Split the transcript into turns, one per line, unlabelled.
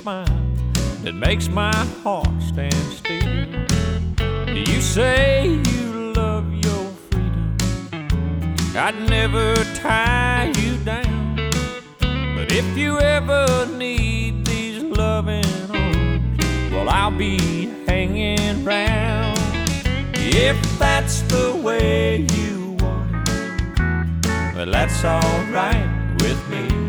smile that makes my heart stand still. You say you love your freedom, I'd never tie you down. But if you ever need these loving arms, well, I'll be hanging round. If that's the way you want it, well, that's all right with me.